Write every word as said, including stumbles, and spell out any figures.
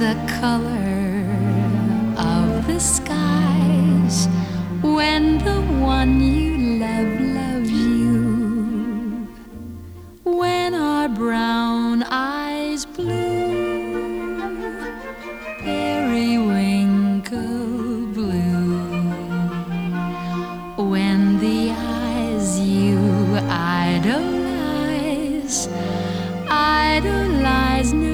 the color of the skies when the one you love loves you? When our brown eyes blue, periwinkle blue, when the eyes you idolize idolize